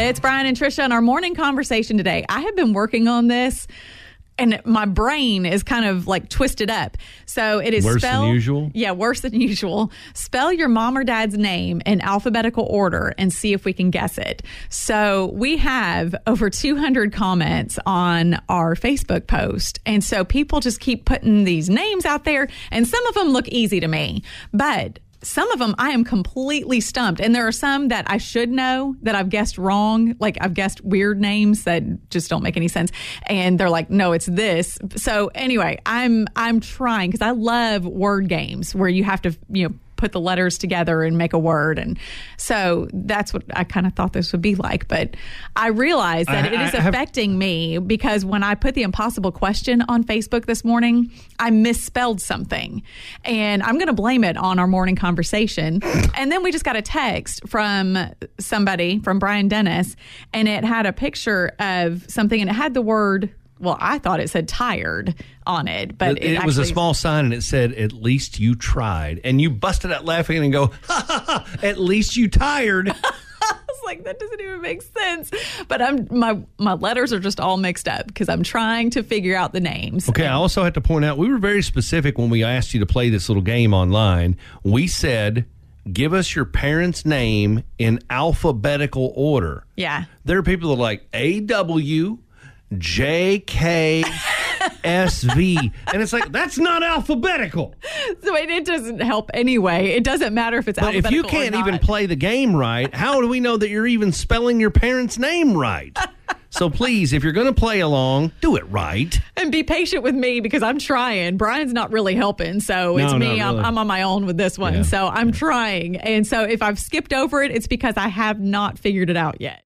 It's Brian and Trisha in our morning conversation today. I have been working on this, and my brain is kind of like twisted up. So it is worse than usual? Yeah, worse than usual. Spell your mom or dad's name in alphabetical order and see if we can guess it. So we have over 200 comments on our Facebook post. And so people just keep putting these names out there, and some of them look easy to me. But some of them I am completely stumped. And there are some that I should know that I've guessed wrong. Like I've guessed weird names that just don't make any sense. And they're like, no, it's this. So anyway, I'm trying, because I love word games where you have to, put the letters together and make a word. And so that's what I kind of thought this would be like. But I realized that it is affecting me, because when I put the impossible question on Facebook this morning, I misspelled something. And I'm going to blame it on our morning conversation. And then we just got a text from somebody, from Brian Dennis, and it had a picture of something, and it had the word, well, I thought it said tired on it, but it was a small sign, and it said, "At least you tried." And you busted out laughing and go, "Ha ha ha! At least you tired." I was like, that doesn't even make sense. But my letters are just all mixed up because I'm trying to figure out the names. Okay, I also have to point out, we were very specific when we asked you to play this little game online. We said, give us your parents' name in alphabetical order. Yeah. There are people that are like A-W, JKSV, and it's like, that's not alphabetical. So it doesn't help anyway. It doesn't matter if it's alphabetical. If you can't even play the game right, how do we know that you're even spelling your parents' name right? So please, if you're going to play along, do it right. And be patient with me, because I'm trying. Brian's not really helping, so it's me. Really. I'm on my own with this one. Yeah. So I'm trying. And so if I've skipped over it, it's because I have not figured it out yet.